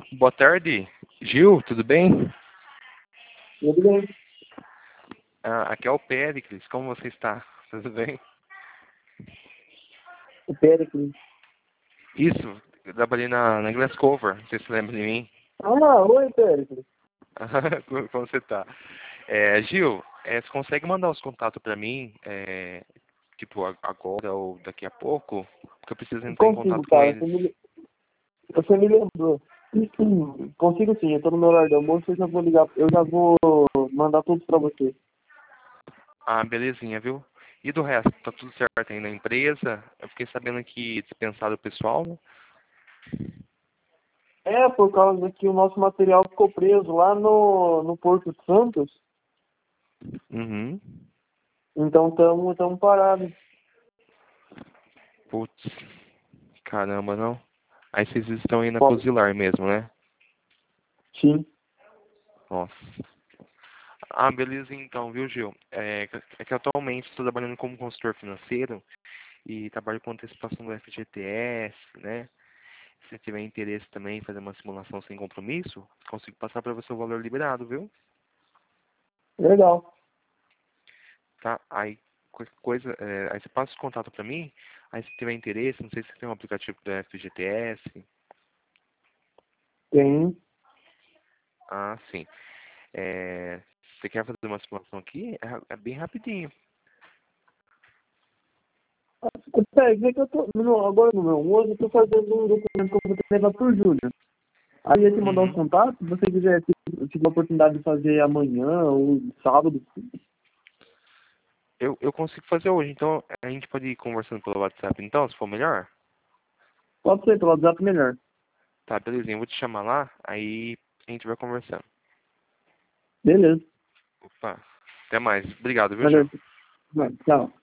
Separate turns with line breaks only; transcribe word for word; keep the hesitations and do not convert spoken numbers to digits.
Boa tarde, Gil, tudo bem?
Tudo bem.
Ah, aqui é o Péricles, como você está? Tudo bem?
O Péricles.
Isso, eu trabalhei na, na Glasscover, não sei se você lembra de mim.
Ah, oi, Péricles.
como como você está? É, Gil, é, você consegue mandar os contatos para mim, é, tipo, a- agora ou daqui a pouco? Porque eu preciso entrar em
Consigo,
contato com
cara.
eles.
Você me, você me lembrou. Consigo sim, eu tô no meu horário do almoço, eu já vou ligar, eu já vou mandar tudo pra você.
Ah, belezinha, viu? E do resto, tá tudo certo aí na empresa? Eu fiquei sabendo que dispensaram o pessoal, né?
É, por causa que o nosso material ficou preso lá no, no Porto de Santos,
Uhum.
então estamos tamo parados.
Putz, caramba, não. Aí vocês estão aí na Cozilar mesmo, né?
Sim.
Nossa. Ah, beleza então, viu, Gil? É, que é que atualmente estou trabalhando como consultor financeiro e trabalho com antecipação do F G T S, né? Se tiver interesse também em fazer uma simulação sem compromisso, consigo passar para você o valor liberado, viu?
Legal.
Tá? Aí, qualquer coisa, é, aí você passa o contato para mim, aí se tiver interesse, não sei se tem um aplicativo do F G T S.
Tem.
Ah, sim. É, você quer fazer uma simulação aqui? É, é bem rapidinho.
Péricles, é que eu tô, no, agora no meu almoço, eu tô fazendo um documento que eu vou ter que levar pro Júnior. Aí eu ia te mandar os
Uhum.
contatos, se você quiser, se tiver a oportunidade de fazer amanhã ou sábado.
Eu, eu consigo fazer hoje, então a gente pode ir conversando pelo WhatsApp, então, se for melhor?
Pode ser pelo WhatsApp melhor.
Tá, belezinha, eu vou te chamar lá, aí a gente vai conversando.
Beleza.
Opa, até mais. Obrigado, viu, Gil?
Valeu. Tchau.